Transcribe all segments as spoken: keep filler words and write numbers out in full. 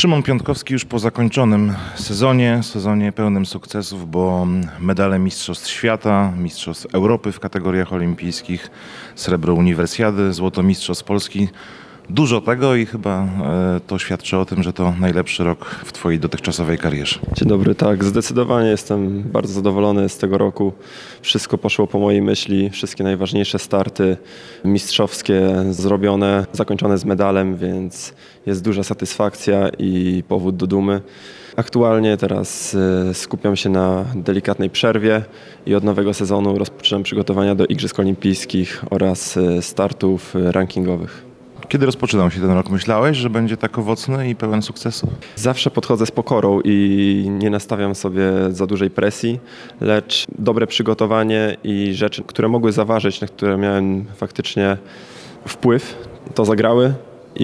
Szymon Piątkowski już po zakończonym sezonie, sezonie pełnym sukcesów, bo medale Mistrzostw Świata, Mistrzostw Europy w kategoriach olimpijskich, srebro Uniwersjady, złoto Mistrzostw Polski. Dużo tego i chyba to świadczy o tym, że to najlepszy rok w Twojej dotychczasowej karierze. Dzień dobry, tak, zdecydowanie jestem bardzo zadowolony z tego roku. Wszystko poszło po mojej myśli, wszystkie najważniejsze starty mistrzowskie zrobione, zakończone z medalem, więc jest duża satysfakcja i powód do dumy. Aktualnie teraz skupiam się na delikatnej przerwie i od nowego sezonu rozpoczynam przygotowania do Igrzysk Olimpijskich oraz startów rankingowych. Kiedy rozpoczynał się ten rok? Myślałeś, że będzie tak owocny i pełen sukcesu? Zawsze podchodzę z pokorą i nie nastawiam sobie za dużej presji, lecz dobre przygotowanie i rzeczy, które mogły zaważyć, na które miałem faktycznie wpływ, to zagrały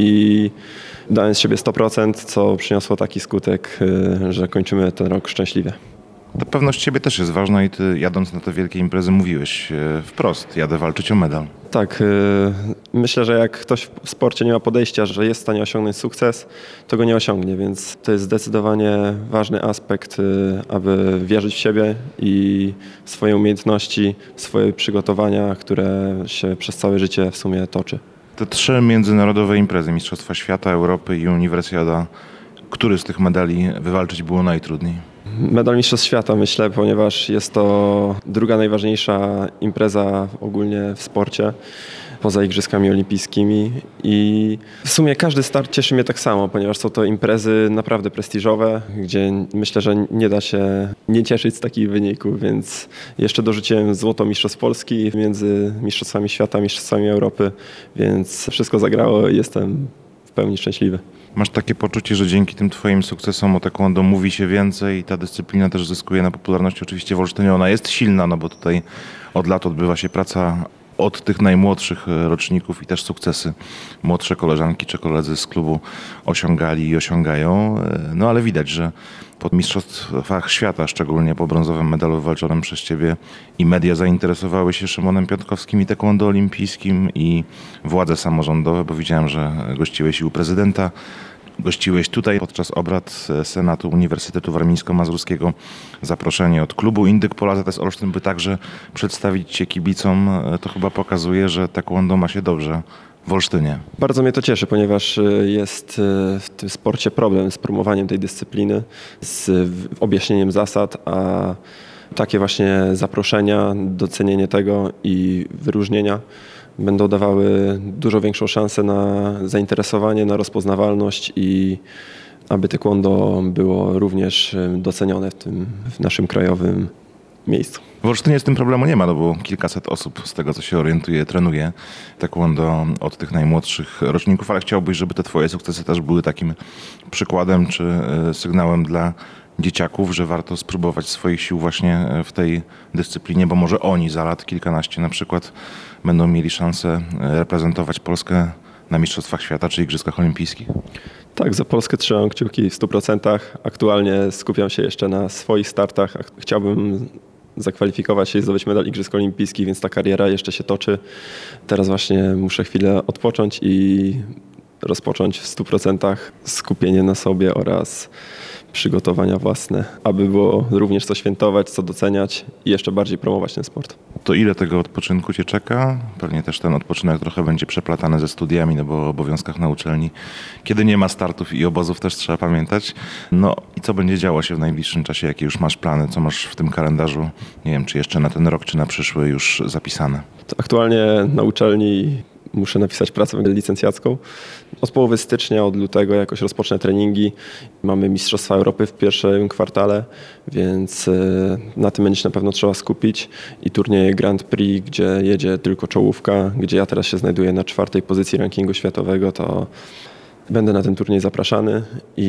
i dałem z siebie sto procent, co przyniosło taki skutek, że kończymy ten rok szczęśliwie. Ta pewność siebie też jest ważna i ty, jadąc na te wielkie imprezy, mówiłeś wprost: jadę walczyć o medal. Tak, myślę, że jak ktoś w sporcie nie ma podejścia, że jest w stanie osiągnąć sukces, to go nie osiągnie, więc to jest zdecydowanie ważny aspekt, aby wierzyć w siebie i w swoje umiejętności, swoje przygotowania, które się przez całe życie w sumie toczy. Te trzy międzynarodowe imprezy, Mistrzostwa Świata, Europy i Uniwersjada, który z tych medali wywalczyć było najtrudniej? Medal Mistrzostw Świata, myślę, ponieważ jest to druga najważniejsza impreza ogólnie w sporcie poza Igrzyskami Olimpijskimi i w sumie każdy start cieszy mnie tak samo, ponieważ są to imprezy naprawdę prestiżowe, gdzie myślę, że nie da się nie cieszyć z takich wyników, więc jeszcze dorzuciłem złoto Mistrzostw Polski między Mistrzostwami Świata a Mistrzostwami Europy, więc wszystko zagrało i jestem w pełni szczęśliwy. Masz takie poczucie, że dzięki tym Twoim sukcesom o taekwondo mówi się więcej i ta dyscyplina też zyskuje na popularności. Oczywiście w Olsztynie ona jest silna, no bo tutaj od lat odbywa się praca od tych najmłodszych roczników i też sukcesy młodsze koleżanki czy koledzy z klubu osiągali i osiągają. No ale widać, że po Mistrzostwach Świata, szczególnie po brązowym medalu wywalczonym przez Ciebie, i media zainteresowały się Szymonem Piątkowskim i taekwondo olimpijskim, i władze samorządowe, bo widziałem, że gościłeś i u prezydenta. Gościłeś tutaj podczas obrad Senatu Uniwersytetu Warmińsko-Mazurskiego. Zaproszenie od klubu Indyk Pola Z S Olsztyn, by także przedstawić Cię kibicom. To chyba pokazuje, że taekwondo ma się dobrze w Olsztynie. Bardzo mnie to cieszy, ponieważ jest w tym sporcie problem z promowaniem tej dyscypliny, z objaśnieniem zasad, a takie właśnie zaproszenia, docenienie tego i wyróżnienia będą dawały dużo większą szansę na zainteresowanie, na rozpoznawalność i aby taekwondo było również docenione w tym w naszym krajowym miejscu. W Olsztynie z tym problemu nie ma, no bo kilkaset osób, z tego co się orientuje, trenuje taekwondo od tych najmłodszych roczników, ale chciałbyś, żeby te Twoje sukcesy też były takim przykładem czy sygnałem dla dzieciaków, że warto spróbować swoich sił właśnie w tej dyscyplinie, bo może oni za lat kilkanaście na przykład będą mieli szansę reprezentować Polskę na Mistrzostwach Świata czy Igrzyskach Olimpijskich. Tak, za Polskę trzymam kciuki w stu procentach. Aktualnie skupiam się jeszcze na swoich startach. Chciałbym zakwalifikować się i zdobyć medal Igrzysk Olimpijskich, więc ta kariera jeszcze się toczy. Teraz właśnie muszę chwilę odpocząć i rozpocząć w stu procentach skupienie na sobie oraz przygotowania własne, aby było również co świętować, co doceniać i jeszcze bardziej promować ten sport. To ile tego odpoczynku Cię czeka? Pewnie też ten odpoczynek trochę będzie przeplatany ze studiami, no bo o obowiązkach na uczelni, kiedy nie ma startów i obozów, też trzeba pamiętać. No i co będzie działo się w najbliższym czasie? Jakie już masz plany? Co masz w tym kalendarzu? Nie wiem, czy jeszcze na ten rok, czy na przyszły już zapisane? Aktualnie na uczelni muszę napisać pracę licencjacką. Od połowy stycznia, od lutego jakoś rozpocznę treningi. Mamy Mistrzostwa Europy w pierwszym kwartale, więc na tym będzie się na pewno trzeba skupić. I turniej Grand Prix, gdzie jedzie tylko czołówka, gdzie ja teraz się znajduję na czwartej pozycji rankingu światowego, to będę na ten turniej zapraszany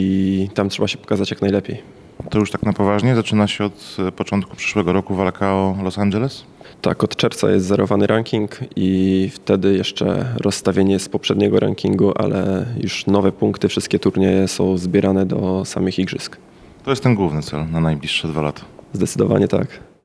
i tam trzeba się pokazać jak najlepiej. To już tak na poważnie? Zaczyna się od początku przyszłego roku walka o Los Angeles? Tak, od czerwca jest zerowany ranking i wtedy jeszcze rozstawienie z poprzedniego rankingu, ale już nowe punkty, wszystkie turnieje są zbierane do samych igrzysk. To jest ten główny cel na najbliższe dwa lata. Zdecydowanie tak.